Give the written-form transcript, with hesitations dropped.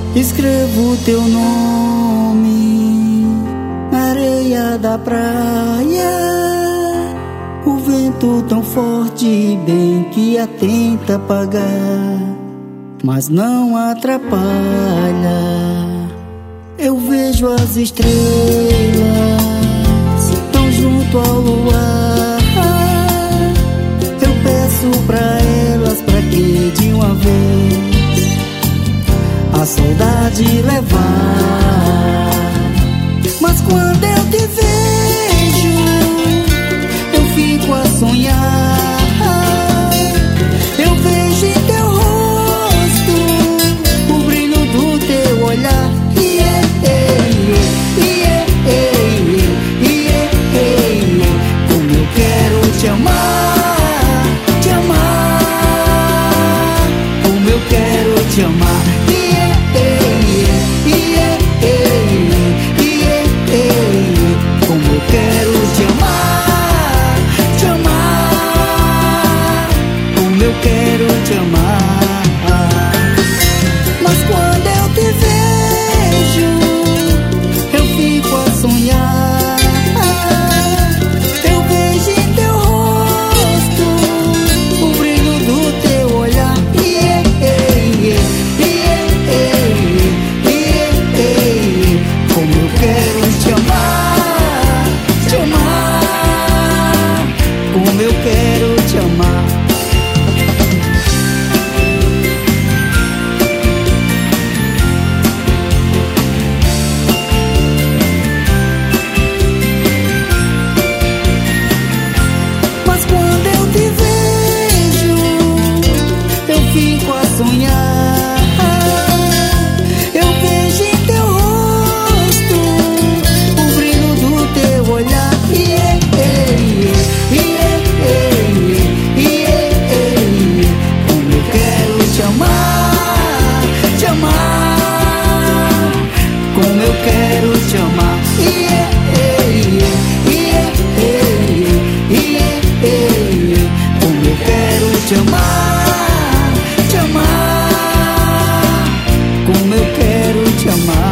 Escrevo teu nome na areia da praia. O vento tão forte, bem que a tenta apagar, mas não atrapalha. Eu vejo as estrelas tão junto ao luar. Eu peço pra elas pra que de uma vez a saudade levar. Mas quando eu te vejo, eu fico a sonhar. Eu vejo em teu rosto o brilho do teu olhar. Como eu quero te amar, te amar. Como eu quero te amar. Como eu quero te amar, te amar. Como eu quero te amar. Mas quando eu te vejo, eu fico a sonhar. Eu vejo em teu rosto o brilho do teu olhar. Como eu quero te amar, te amar. Como eu quero te amar. Mas quando eu te vejo, eu fico a sonhar. Eu vejo em teu rosto o brilho do teu olhar. Como eu quero te amar, te amar. Como eu quero te amar. Como eu quero te amar, te amar. Como eu quero te amar.